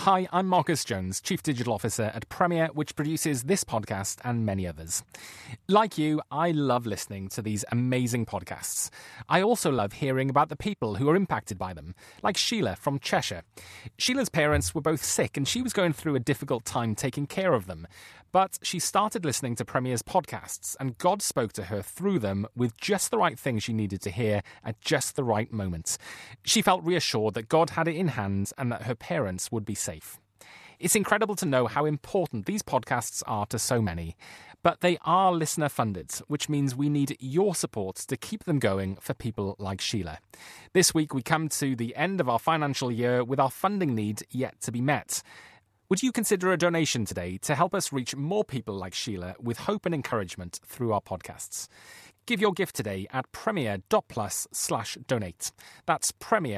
Hi, I'm Marcus Jones, Chief Digital Officer at Premier, which produces this podcast and many others. Like you, I love listening to these amazing podcasts. I also love hearing about the people who are impacted by them, like Sheila from Cheshire. Sheila's parents were both sick and she was going through a difficult time taking care of them. But she started listening to Premier's podcasts, and God spoke to her through them with just the right thing she needed to hear at just the right moment. She felt reassured that God had it in hand and that her parents would be safe. It's incredible to know how important these podcasts are to so many. But they are listener-funded, which means we need your support to keep them going for people like Sheila. This week we come to the end of our financial year with our funding need yet to be met. Would you consider a donation today to help us reach more people like Sheila with hope and encouragement through our podcasts? Give your gift today at premier.plus/donate. That's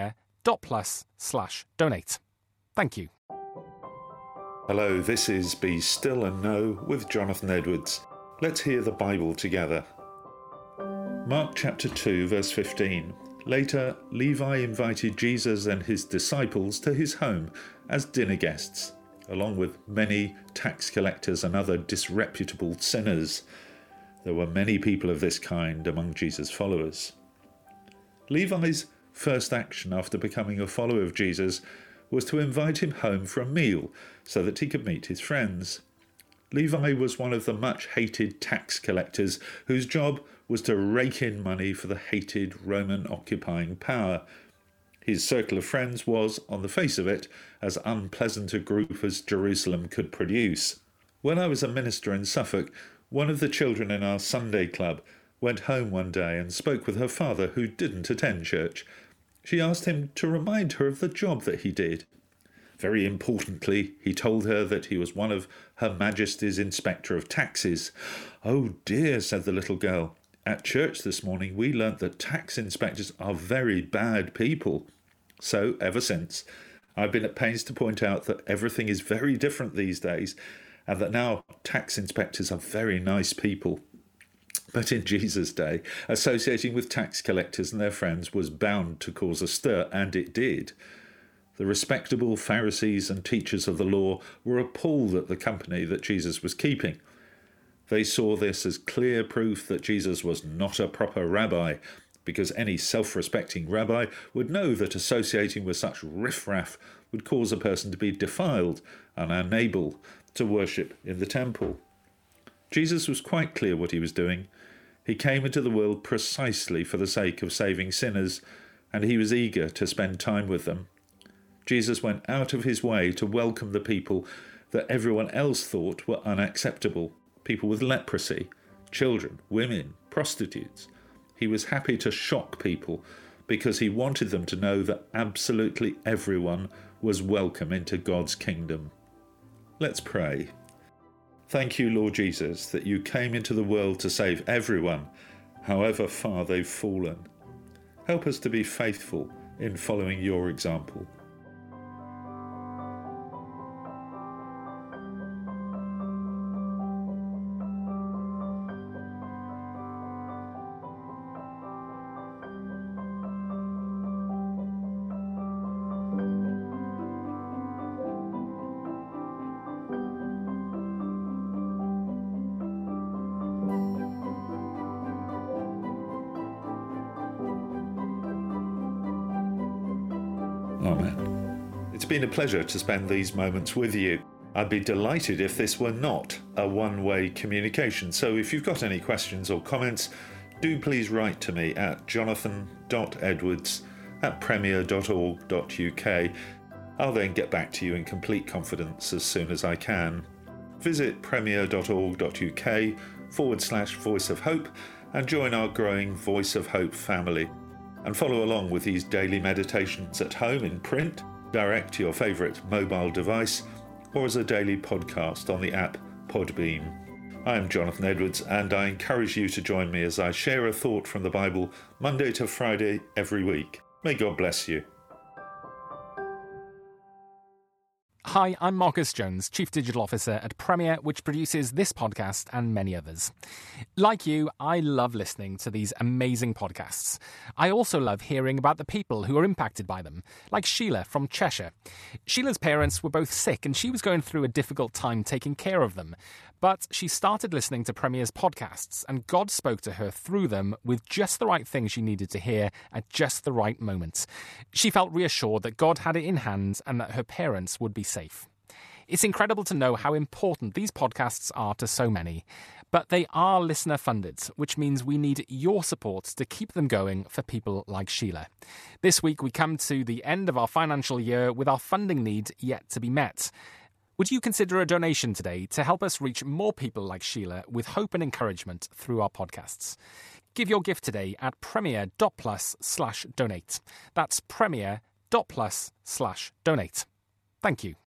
premier.plus/donate. Thank you. Hello, this is Be Still and Know with Jonathan Edwards. Let's hear the Bible together. Mark chapter 2, verse 15. Later, Levi invited Jesus and his disciples to his home as dinner guests, along with many tax collectors and other disreputable sinners. There were many people of this kind among Jesus' followers. Levi's first action after becoming a follower of Jesus was to invite him home for a meal so that he could meet his friends. Levi was one of the much-hated tax collectors whose job was to rake in money for the hated Roman occupying power. His circle of friends was, on the face of it, as unpleasant a group as Jerusalem could produce. When I was a minister in Suffolk, one of the children in our Sunday club went home one day and spoke with her father, who didn't attend church. She asked him to remind her of the job that he did. Very importantly, he told her that he was one of Her Majesty's Inspector of Taxes. "Oh dear," said the little girl. "At church this morning we learnt that tax inspectors are very bad people." So, ever since, I've been at pains to point out that everything is very different these days, and that now tax inspectors are very nice people. But in Jesus' day, associating with tax collectors and their friends was bound to cause a stir, and it did. The respectable Pharisees and teachers of the law were appalled at the company that Jesus was keeping. They saw this as clear proof that Jesus was not a proper rabbi, because any self-respecting rabbi would know that associating with such riffraff would cause a person to be defiled and unable to worship in the temple. Jesus was quite clear what he was doing. He came into the world precisely for the sake of saving sinners, and he was eager to spend time with them. Jesus went out of his way to welcome the people that everyone else thought were unacceptable. People with leprosy, children, women, prostitutes. He was happy to shock people because he wanted them to know that absolutely everyone was welcome into God's kingdom. Let's pray. Thank you, Lord Jesus, that you came into the world to save everyone, however far they've fallen. Help us to be faithful in following your example. Amen. It's been a pleasure to spend these moments with you. I'd be delighted if this were not a one-way communication. So if you've got any questions or comments, do please write to me at jonathan.edwards@premier.org.uk. I'll then get back to you in complete confidence as soon as I can. Visit premier.org.uk/Voice of Hope and join our growing Voice of Hope family. And follow along with these daily meditations at home in print, direct to your favourite mobile device, or as a daily podcast on the app Podbean. I am Jonathan Edwards, and I encourage you to join me as I share a thought from the Bible Monday to Friday every week. May God bless you. Hi, I'm Marcus Jones, Chief Digital Officer at Premier, which produces this podcast and many others. Like you, I love listening to these amazing podcasts. I also love hearing about the people who are impacted by them, like Sheila from Cheshire. Sheila's parents were both sick and she was going through a difficult time taking care of them. But she started listening to Premier's podcasts and God spoke to her through them with just the right thing she needed to hear at just the right moment. She felt reassured that God had it in hand and that her parents would be safe. It's incredible to know how important these podcasts are to so many, but they are listener funded, which means we need your support to keep them going for people like Sheila. This week we come to the end of our financial year with our funding need yet to be met. Would you consider a donation today to help us reach more people like Sheila with hope and encouragement through our podcasts? Give your gift today at premier.plus/donate. That's premier.plus/donate. Thank you.